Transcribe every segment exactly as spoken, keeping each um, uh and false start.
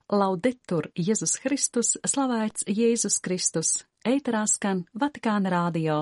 Laudetur Jēzus Kristus, slavēts Jēzus Kristus, ēterā skan Vatikāna radio.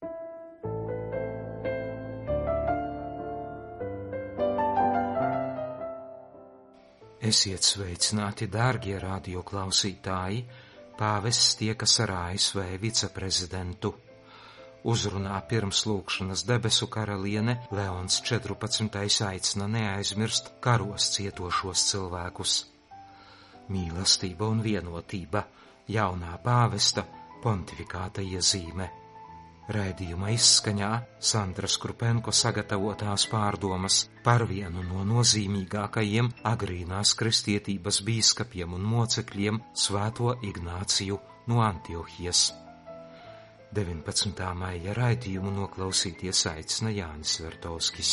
Esiet sveicināti, dārgie radio klausītāji, pāvests tiekas ar A S V viceprezidentu. Uzrunā pirms lūgšanas debesu karaliene Leons četrpadsmitais aicina neaizmirst karos cietošos cilvēkus. Mīlestība un vienotība, jaunā pāvesta pontifikāta iezīme. Raidījuma izskaņā Sandras Krupenko sagatavotās pārdomas par vienu no nozīmīgākajiem agrīnās kristietības bīskapiem un mocekļiem Svēto Ignāciju no Antiohijas. deviņpadsmitā maija raidījumu noklausīties aicina Jānis Vertovskis.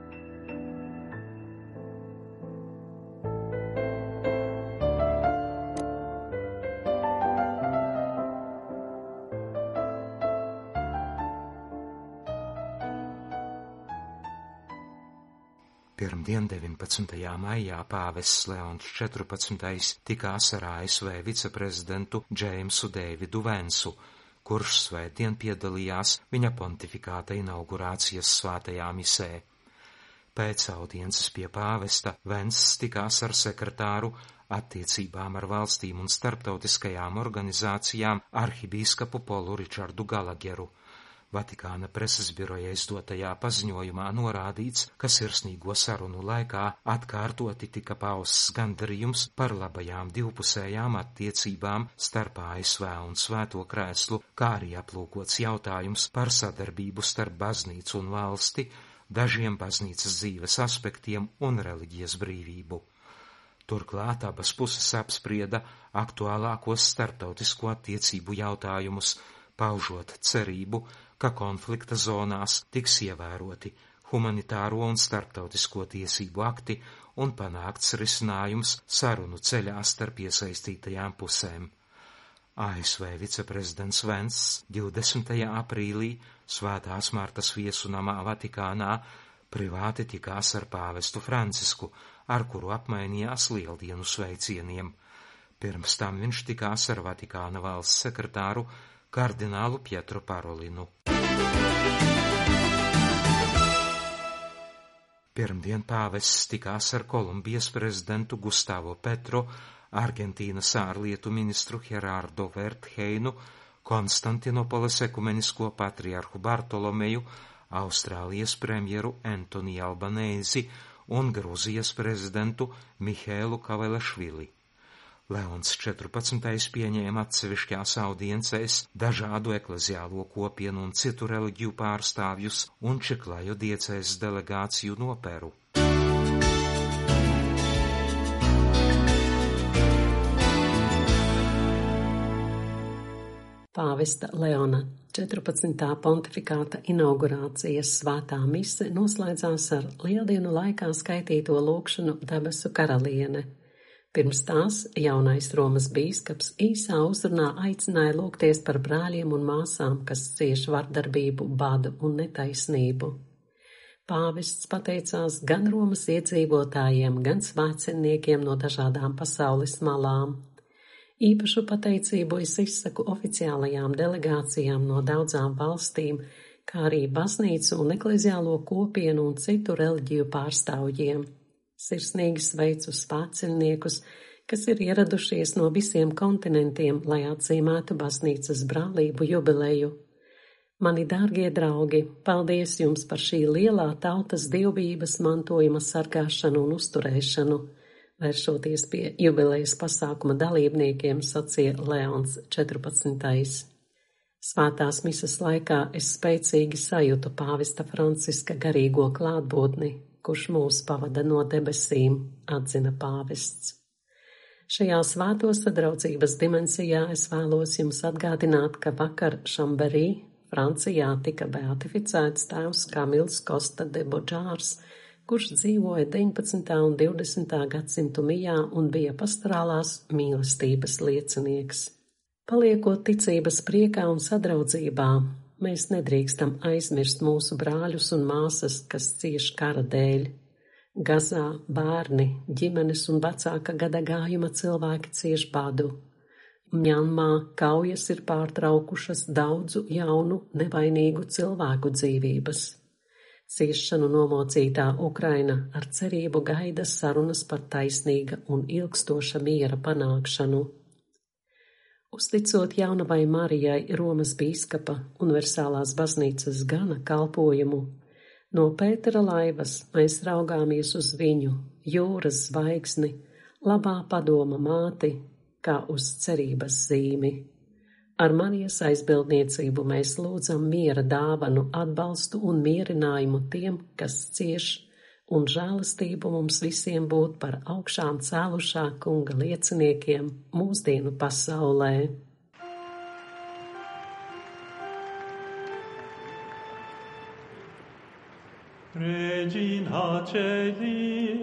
Pirmdien, deviņpadsmitajā maijā, pāvests Leons četrpadsmitais tikās ar A S V viceprezidentu Džeimsu Deividu Vensu, kurš svētdien piedalījās viņa pontifikāta inaugurācijas svētajā misē. Pēc audiences pie pāvesta Venss tikās ar sekretāru attiecībām ar valstīm un starptautiskajām organizācijām arhibīskapu Polu Ričardu Galageru. Vatikāna preses biroja izdotajā paziņojumā norādīts, ka sirsnīgo sarunu laikā atkārtoti tika pausts gandarījums par labajām divpusējām attiecībām starp A S V un Svēto Krēslu, kā arī aplūkots jautājums par sadarbību starp baznīcu un valsti, dažiem baznīcas dzīves aspektiem un reliģijas brīvību. Turklāt abas puses apsprieda aktuālākos starptautisko attiecību jautājumus, paužot cerību, ka konflikta zonās tiks ievēroti humanitāro un starptautisko tiesību akti un panākts risinājums sarunu ceļā starp iesaistītajām pusēm. A S V viceprezidents Venss divdesmitajā aprīlī Svētās Martas viesu namā Vatikānā privāti tikās ar pāvestu Francisku, ar kuru apmainījās lieldienu sveicieniem. Pirms tam viņš tikās ar Vatikāna valsts sekretāru kardinālu Pietru Parolinu. Pirmdien pāvests tikās ar Kolumbijas prezidentu Gustavo Petro, Argentīnas ārlietu ministru Gerardo Wertheinu, Konstantinopoles ekumenisko patriarhu Bartolomeju, Austrālijas premjeru Antoni Albanēzi un Gruzijas prezidentu Mihēlu Kavelešvili. Leons četrpadsmitais pieņēma atsevišķās audiencēs dažādu ekleziālo kopienu un citu reliģiju pārstāvjus un Čiklaju diecēzes delegāciju no Peru. Pāvesta Leona četrpadsmitā pontifikāta inaugurācijas svētā mise noslēdzās ar lieldienu laikā skaitīto lūgšanu debesu karaliene. Pirms tās jaunais Romas bīskaps īsā uzrunā aicināja lūgties par brāļiem un māsām, kas cieš vardarbību, badu un netaisnību. Pāvests pateicās gan Romas iedzīvotājiem, gan svētceļniekiem no dažādām pasaules malām. Īpašu pateicību es izsaku oficiālajām delegācijām no daudzām valstīm, kā arī baznīcu un ekleziālo kopienu un citu reliģiju pārstāvjiem. Sirsnīgi sveicu svētceļniekus, kas ir ieradušies no visiem kontinentiem, lai atzīmētu baznīcas brālību jubileju. Mani dārgie draugi, paldies jums par šī lielā tautas dievības mantojuma sargāšanu un uzturēšanu. Vēršoties pie jubilejas pasākuma dalībniekiem, sacīja Leons četrpadsmitais. Svētās mises laikā es spēcīgi sajūtu pāvesta Franciska garīgo klātbūtni, kurš mūs pavada no debesīm, atzina pāvests. Šajā svēto sadraudzības dimensijā es vēlos jums atgādināt, ka vakar Šamberī, Francijā, tika beatificēts tēvs Kamils Kosta de Bodžārs, kurš dzīvoja deviņpadsmitā un divdesmitā gadsimtu mijā un bija pastorālās mīlestības liecinieks. Paliekot ticības priekā un sadraudzībā, mēs nedrīkstam aizmirst mūsu brāļus un māsas, kas cieš kara dēļ. Gazā bērni, ģimenes un vecāka gada gājuma cilvēki cieš badu. Mjanmā kaujas ir pārtraukušas daudzu jaunu, nevainīgu cilvēku dzīvības. Ciešanu nomocītā Ukraina ar cerību gaida sarunas par taisnīga un ilgstoša miera panākšanu. Uzticot jaunavai Marijai Romas bīskapa Universālās baznīcas gana kalpojumu, no Pētera laivas mēs raugāmies uz viņu, jūras zvaigzni, labā padoma māti, kā uz cerības zīmi. Ar Marijas aizbildniecību mēs lūdzam miera dāvanu, atbalstu un mierinājumu tiem, kas cieš, un žēlastību mums visiem būt par augšām cēlušā kunga lieciniekiem mūsdienu pasaulē. Regina Celi,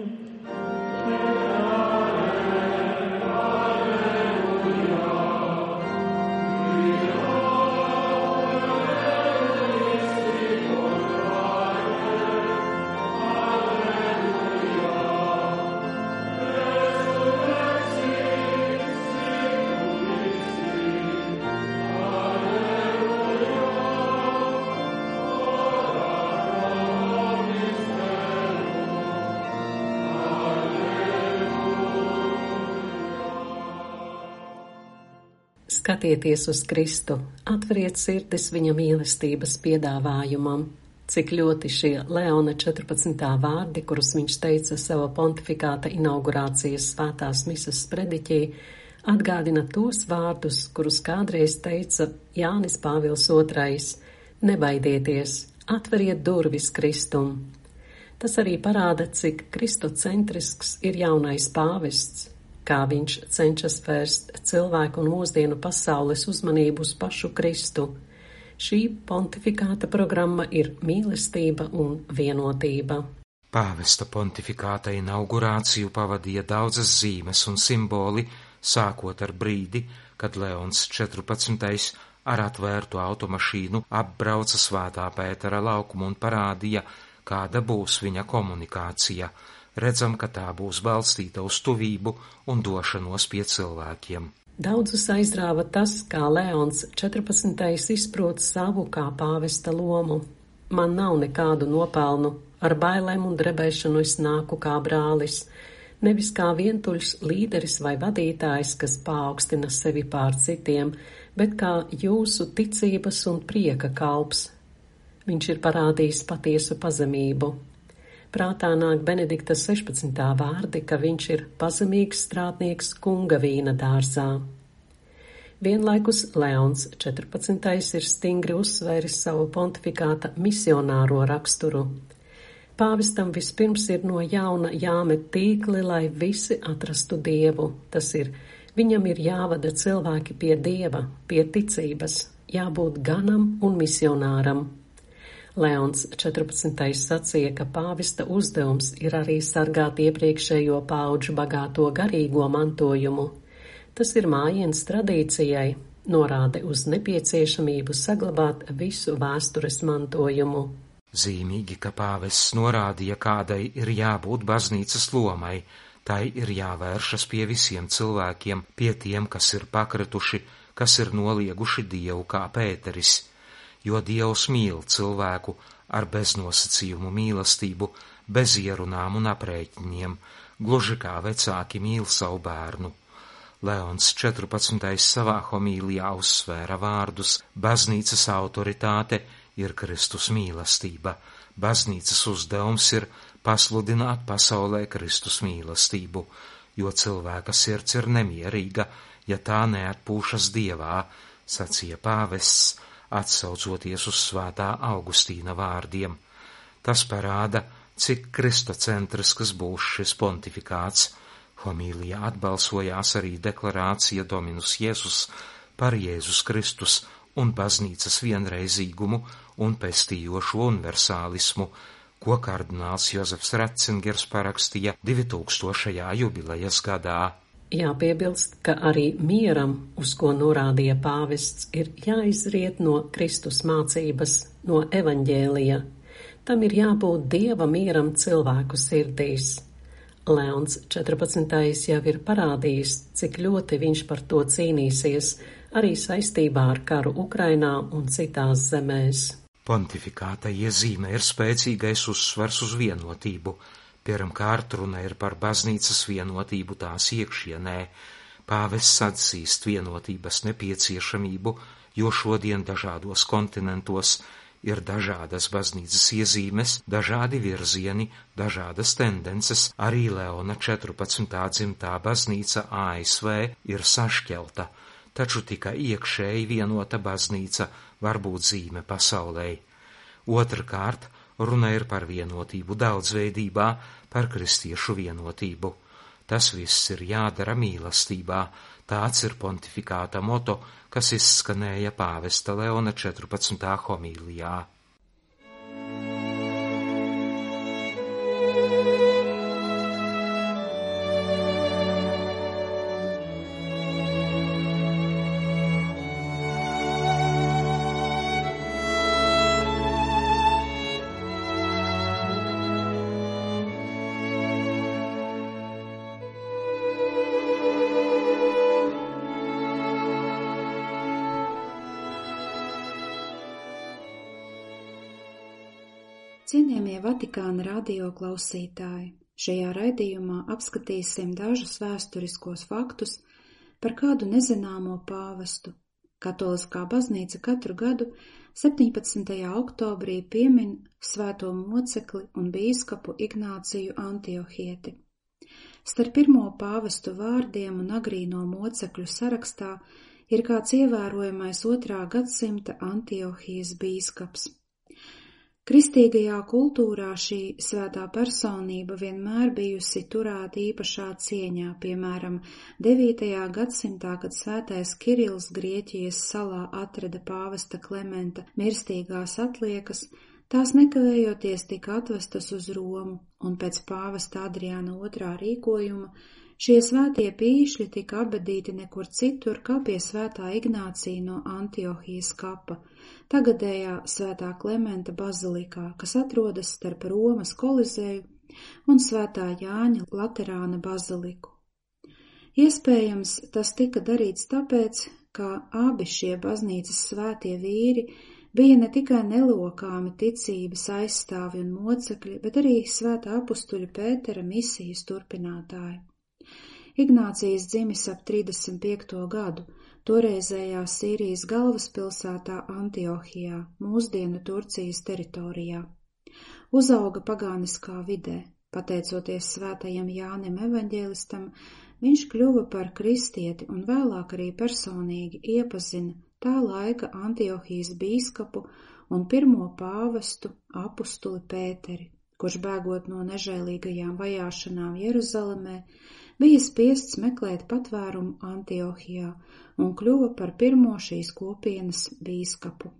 Skatieties uz Kristu, atveriet sirdis viņa mīlestības piedāvājumam. Cik ļoti šie Leona četrpadsmitā vārdi, kurus viņš teica sava pontifikāta inaugurācijas svētās misas sprediķī, atgādina tos vārdus, kurus kādreiz teica Jānis Pāvils otrais: nebaidieties, atveriet durvis Kristum. Tas arī parāda, cik kristocentrisks ir jaunais pāvests, kā viņš cenšas vērst cilvēku un mūsdienu pasaules uzmanību uz pašu Kristu. Šī pontifikāta programma ir mīlestība un vienotība. Pāvesta pontifikāta inaugurāciju pavadīja daudzas zīmes un simboli, sākot ar brīdi, kad Leons četrpadsmitais ar atvērtu automašīnu apbrauca Svētā Pētera laukumu un parādīja, kāda būs viņa komunikācija. Redzam, ka tā būs balstīta uz tuvību un došanos pie cilvēkiem. Daudzus aizrāva tas, kā Leons četrpadsmitais izprot savu kā pāvesta lomu. Man nav nekādu nopelnu, ar bailēm un drebēšanu es nāku kā brālis, nevis kā vientuļs līderis vai vadītājs, kas paaugstina sevi pār citiem, bet kā jūsu ticības un prieka kalps. Viņš ir parādījis patiesu pazemību. Prātā nāk Benedikta sešpadsmitā vārdi, ka viņš ir pazemīgs strādnieks kunga vīna dārzā. Vienlaikus Leons četrpadsmitais ir stingri uzsvēris savu pontifikāta misionāro raksturu. Pāvestam vispirms ir no jauna jāmet tīkli, lai visi atrastu Dievu. Tas ir, viņam ir jāvada cilvēki pie Dieva, pie ticības, jābūt ganam un misionāram. Leons četrpadsmitais sacīja, ka pāvesta uzdevums ir arī sargāt iepriekšējo paudžu bagāto garīgo mantojumu. Tas ir mājiens tradīcijai, norāde uz nepieciešamību saglabāt visu vēstures mantojumu. Zīmīgi, ka pāvests norādīja, kādai ir jābūt baznīcas lomai, tai ir jāvēršas pie visiem cilvēkiem, pie tiem, kas ir pakrituši, kas ir nolieguši Dievu kā Pēteris. Jo Dievs mīl cilvēku ar beznosacījumu mīlestību, bez ierunām un aprēķiniem, gluži kā vecāki mīl savu bērnu. Leons četrpadsmitais savā homīlijā uzsvēra vārdus: baznīcas autoritāte ir Kristus mīlestība, baznīcas uzdevums ir pasludināt pasaulē Kristus mīlestību, jo cilvēka sirds ir nemierīga, ja tā neatpūšas Dievā, sacīja pāvests, atsaucoties uz Svētā Augustīna vārdiem. Tas parāda, cik kristocentrisks būs šis pontifikāts. Homīlijā atbalsojās arī deklarācija Dominus Jēzus par Jēzus Kristus un baznīcas vienreizīgumu un pestījošu universālismu, ko kardināls Jozefs Ratzingers parakstīja divtūkstošajā jubilejas gadā. Jāpiebilst, ka arī mieram, uz ko norādīja pāvests, ir jāizriet no Kristus mācības, no evaņģēlija. tam ir jābūt Dieva mieram cilvēku sirdīs. Leons četrpadsmitais jau ir parādījis, cik ļoti viņš par to cīnīsies, arī saistībā ar karu Ukrainā un citās zemēs. Pontifikāta iezīme ir spēcīgais uzsvars uz vienotību. Pirmkārt, runa ir par baznīcas vienotību tās iekšienē. Pāvests atzīst vienotības nepieciešamību, jo šodien dažādos kontinentos ir dažādas baznīcas iezīmes, dažādi virzieni, dažādas tendences. Arī Leona četrpadsmitā dzimtā baznīca A S V ir sašķelta, taču tikai iekšēji vienota baznīca var būt zīme pasaulē. Otrkārt, runa ir par vienotību daudzveidībā, par kristiešu vienotību. Tas viss ir jādara mīlestībā. Tāds ir pontifikāta moto, kas izskanēja pāvesta Leona četrpadsmitā homīlijā. Cienījamie Vatikāna radio klausītāji, šajā raidījumā apskatīsim dažus vēsturiskos faktus par kādu nezināmo pāvestu. Katoliskā baznīca katru gadu septiņpadsmitajā oktobrī piemin svēto mocekli un bīskapu Ignāciju Antiohieti. Starp pirmo pāvestu vārdiem un agrīno mocekļu sarakstā ir kāds ievērojamais otrā gadsimta Antiohijas bīskaps. Kristīgajā kultūrā šī svētā personība vienmēr bijusi turēta īpašā cieņā, piemēram, devītajā gadsimtā, kad svētais Kirils Grieķijas salā atrada pāvesta Klementa mirstīgās atliekas, tās nekavējoties tika atvestas uz Romu, un pēc pāvesta Adriāna otrā rīkojuma šie svētie pīšļi tika abedīti nekur citur, kā pie svētā Ignācija no Antiohijas kapa, tagadējā svētā Klementa bazilikā, kas atrodas starp Romas Kolizeju un svētā Jāņa Laterāna baziliku. Iespējams, tas tika darīts tāpēc, ka abi šie baznīcas svētie vīri bija ne tikai nelokāmi ticības aizstāvi un mocekļi, bet arī svētā apustuļa Pētera misijas turpinātāji. Ignācijas dzimis ap trīsdesmit piekto gadu, toreizējā Sīrijas galvaspilsētā Antiohijā, mūsdienu Turcijas teritorijā. Uzauga pagāniskā vidē. Pateicoties svētajam Jānim evaņģēlistam, viņš kļuva par kristieti un vēlāk arī personīgi iepazina tā laika Antiohijas bīskapu un pirmo pāvestu apustuli Pēteri, kurš bēgot no nežēlīgajām vajāšanām Jeruzalemē, bija spiests meklēt patvērumu Antiohijā un kļuva par pirmo šīs kopienas bīskapu.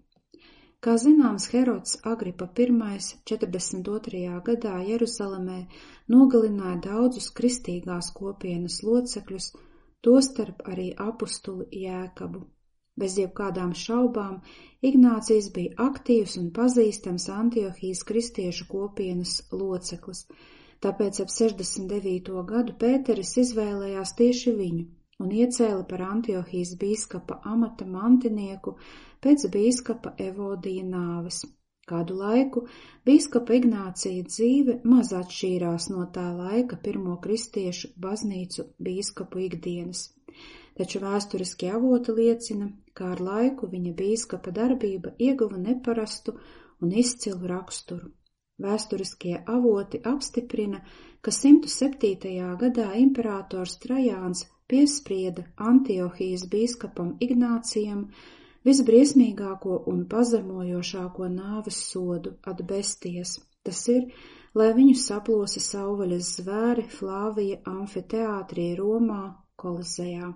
Kā zināms, Herods Agripa I četrdesmit otrajā gadā Jeruzalemē nogalināja daudzus kristīgās kopienas locekļus, tostarp arī apustuli Jēkabu. Bez jebkādām šaubām Ignācijs bija aktīvs un pazīstams Antiohijas kristiešu kopienas loceklis, tāpēc ap sešdesmit devīto gadu Pēteris izvēlējās tieši viņu un iecēla par Antiohijas bīskapa amata mantinieku pēc bīskapa Evodija nāves. Kādu laiku bīskapa Ignācija dzīve maz atšķīrās no tā laika pirmo kristiešu baznīcu bīskapu ikdienas, taču vēsturiskie avoti liecina, ka ar laiku viņa bīskapa darbība ieguva neparastu un izcilu raksturu. Vēsturiskie avoti apstiprina, ka simt septītajā gadā imperators Trajāns piesprieda Antiohijas bīskapam Ignācijam visbriesmīgāko un pazemojošāko nāves sodu ad besties. Tas ir, lai viņu saplosa savvaļas zvēri Flāvija amfiteātrī Romā Kolizejā.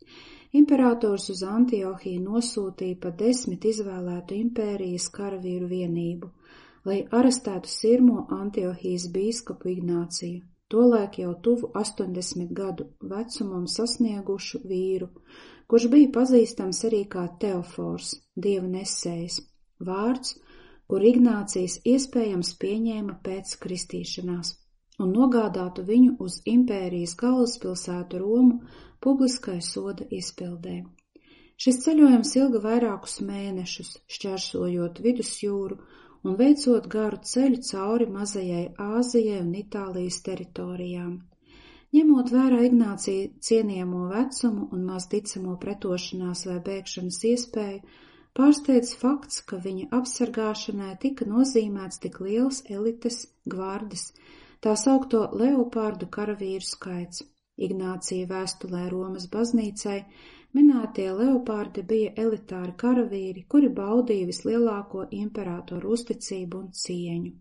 Imperators uz Antiohiju nosūtīja pa desmit izvēlētu impērijas karavīru vienību, lai arestētu sirmo Antiohijas bīskapu Ignāciju, tolaik jau tuvu astoņdesmit gadu vecumam sasniegušu vīru, kurš bija pazīstams arī kā Teofors, dieva nesējs, vārds, kur Ignācijs iespējams pieņēma pēc kristīšanās, un nogādātu viņu uz impērijas galvaspilsētu Romu publiskai soda izpildē. Šis ceļojums ilga vairākus mēnešus, šķērsojot vidusjūru un veicot garu ceļu cauri Mazajai Āzijai un Itālijas teritorijām. Ņemot vērā Ignācija cienījamo vecumu un maz ticamo pretošanās vai bēgšanas iespēju, pārsteidz fakts, ka viņa apsargāšanai tika nozīmēts tik liels elites gvardes, tā saukto leopārdu karavīru skaits. Ignācija vēstulē Romas baznīcai minētie leopārdi bija elitāri karavīri, kuri baudīja vislielāko imperatoru uzticību un cieņu.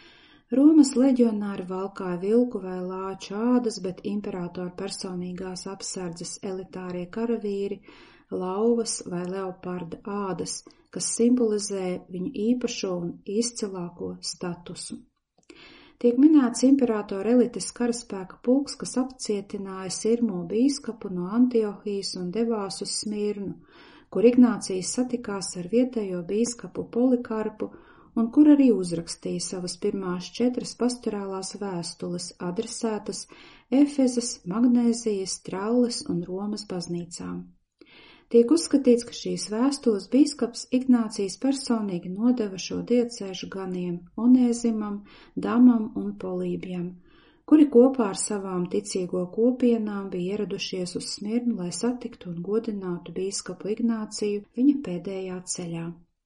Romas leģionāri valkāja vilku vai lāču ādas, bet imperatora personīgās apsardzes elitārie karavīri lauvas vai leoparda ādas, kas simbolizē viņu īpašo un izcilāko statusu. Tiek minēts imperatora elites karaspēka pulks, kas apcietināja Sirmo bīskapu no Antiohijas un devās uz Smirnu, kur Ignācijs satikās ar vietējo bīskapu Polikarpu un kur arī uzrakstīja savas pirmās četras pastorālās vēstules adresētas Efezas, Magnēzijas, Tralles un Romas baznīcām. Tiek uzskatīts, ka šīs vēstules bīskaps Ignācijs personīgi nodeva šo diecēžu ganiem Onēzimam, Damam un Polībijam, kuri kopā ar savām ticīgo kopienām bija ieradušies uz Smirnu, lai satiktu un godinātu bīskapu Ignāciju viņa pēdējā ceļā.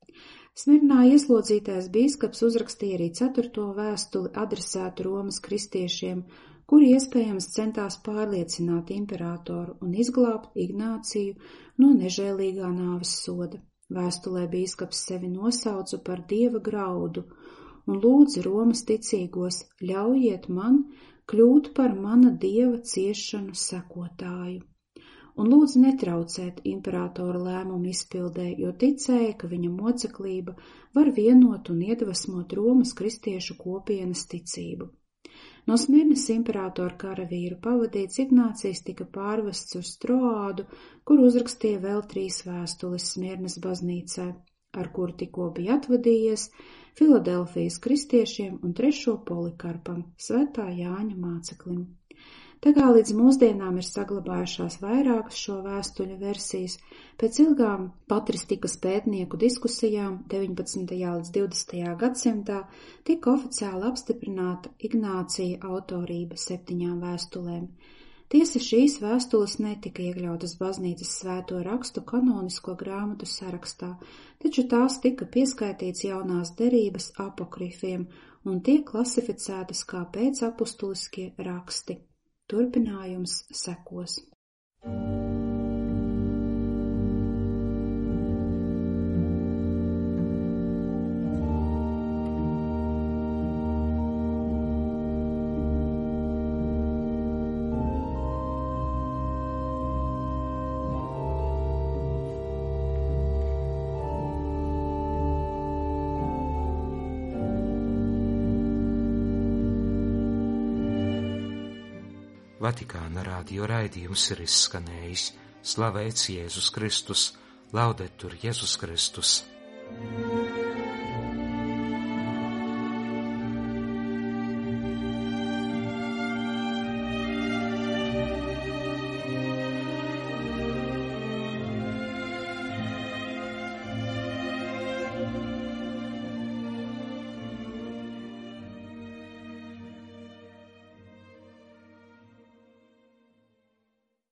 Smirnā ieslodzītais bīskaps uzrakstīja arī ceturto vēstuli adresētu Romas kristiešiem, kuri iespējams centās pārliecināt imperatoru un izglābt Ignāciju no nežēlīgā nāves soda. Vēstulē bīskaps sevi nosauca par dieva graudu un lūdza Romas ticīgos: ļaujiet man kļūt par mana dieva ciešanu sekotāju. Un lūdza netraucēt imperatora lēmumu izpildē, jo ticēja, ka viņa moceklība var vienot un iedvesmot Romas kristiešu kopienas ticību. No Smirnas imperatora karavīru pavadīts Ignācijs tika pārvests uz Troādu, kur uzrakstīja vēl trīs vēstules Smirnas baznīcai, ar kuru tikko bija atvadījies, Filadelfijas kristiešiem un trešo Polikarpam, Svētā Jāņa māceklim. Tā kā līdz mūsdienām ir saglabājušās vairākas šo vēstuļu versijas, pēc ilgām patristikas pētnieku diskusijām deviņpadsmitajā līdz divdesmitajā gadsimtā tika oficiāli apstiprināta Ignācija autorība septiņām vēstulēm. Tiesa, šīs vēstules netika iekļautas baznīcas svēto rakstu kanonisko grāmatu sarakstā, taču tās tika pieskaitīts jaunās derības apokrifiem un tiek klasificētas kā pēcapustuliskie raksti. Turpinājums sekos. Vatikāna radio raidījums ir izskanējis. Slavēts Jēzus Kristus, laudetur Jēzus Kristus.